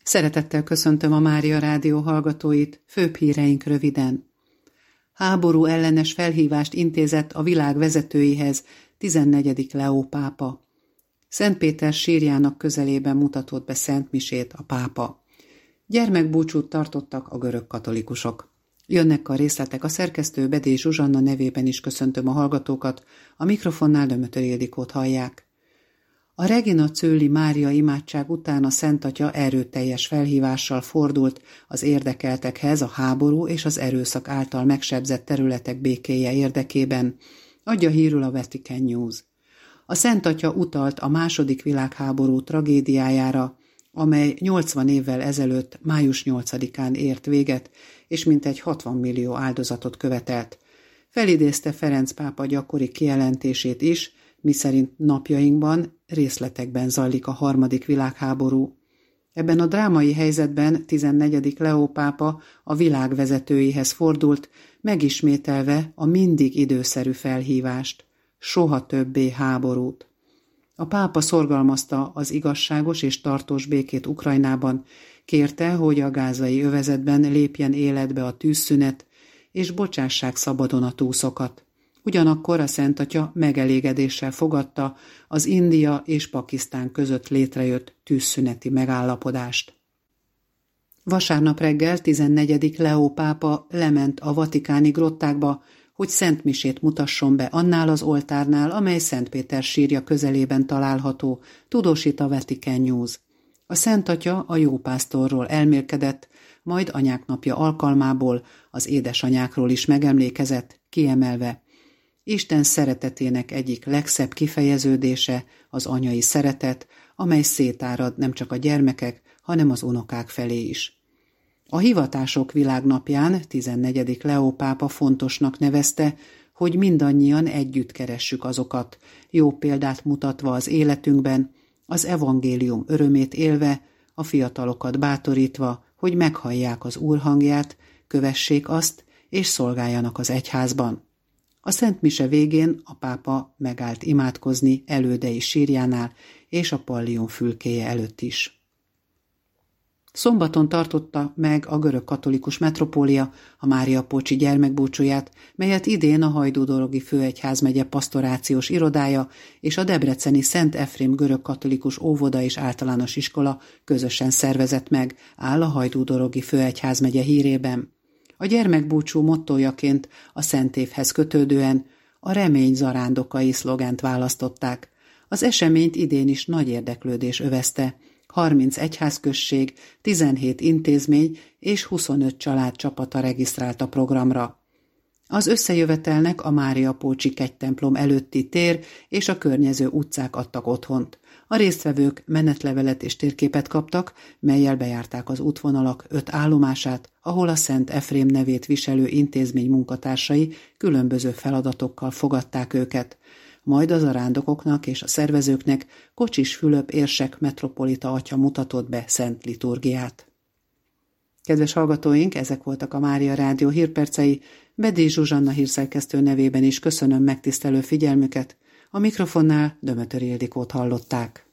Szeretettel köszöntöm a Mária Rádió hallgatóit, főbb híreink röviden. Háború ellenes felhívást intézett a világ vezetőihez 14. Leó pápa. Szent Péter sírjának közelében mutatott be szentmisét a pápa. Gyermekbúcsút tartottak a görög katolikusok. Jönnek a részletek, a szerkesztő Bedély Zsuzsanna nevében is köszöntöm a hallgatókat, a mikrofonnál Dömötör Ildikót hallják. A Regina Coeli Mária imádság után a Szent Atya erőteljes felhívással fordult az érdekeltekhez a háború és az erőszak által megsebzett területek békéje érdekében, adja hírül a Vatican News. A Szent Atya utalt a II. Világháború tragédiájára, amely 80 évvel ezelőtt május 8-án ért véget, és mintegy 60 millió áldozatot követelt. Felidézte Ferenc pápa gyakori kijelentését is, miszerint napjainkban részletekben zajlik a III. Világháború. Ebben a drámai helyzetben 14. Leó pápa a világ vezetőihez fordult, megismételve a mindig időszerű felhívást: soha többé háborút. A pápa szorgalmazta az igazságos és tartós békét Ukrajnában, kérte, hogy a gázai övezetben lépjen életbe a tűzszünet, és bocsássák szabadon a túszokat. Ugyanakkor a Szent Atya megelégedéssel fogadta az India és Pakisztán között létrejött tűzszüneti megállapodást. Vasárnap reggel 14. Leó pápa lement a vatikáni grottákba, hogy szentmisét mutasson be annál az oltárnál, amely Szent Péter sírja közelében található, tudósít a Vatican News. A Szent Atya a jópásztorról elmélkedett, majd anyák napja alkalmából az édesanyákról is megemlékezett, kiemelve: Isten szeretetének egyik legszebb kifejeződése az anyai szeretet, amely szétárad nem csak a gyermekek, hanem az unokák felé is. A hivatások világnapján 14. Leó pápa fontosnak nevezte, hogy mindannyian együtt keressük azokat, jó példát mutatva az életünkben, az evangélium örömét élve, a fiatalokat bátorítva, hogy meghallják az Úr hangját, kövessék azt, és szolgáljanak az egyházban. A Szent Mise végén a pápa megállt imádkozni elődei sírjánál és a pallium fülkéje előtt is. Szombaton tartotta meg a görög katolikus metropólia a Máriapócsi gyermekbúcsúját, melyet idén a Hajdú-dorogi főegyházmegye pasztorációs irodája és a debreceni Szent Efrém görög katolikus óvoda és általános iskola közösen szervezett meg, áll a Hajdú-dorogi főegyházmegye hírében. A gyermekbúcsú mottójaként a Szent Évhez kötődően a remény zarándokai szlogent választották. Az eseményt idén is nagy érdeklődés övezte. 30 egyházközség, 17 intézmény és 25 család csapata regisztrált a programra. Az összejövetelnek a Máriapócsi kegytemplom előtti tér és a környező utcák adtak otthont. A résztvevők menetlevelet és térképet kaptak, mellyel bejárták az útvonalak 5 állomását, ahol a Szent Efrém nevét viselő intézmény munkatársai különböző feladatokkal fogadták őket. Majd a zarándokoknak és a szervezőknek Kocsis Fülöp érsek metropolita atya mutatott be szent liturgiát. Kedves hallgatóink, ezek voltak a Mária Rádió hírpercei. Bedély Zsuzsanna hírszerkesztő nevében is köszönöm megtisztelő figyelmüket. A mikrofonnál Dömötör Ildikót hallották.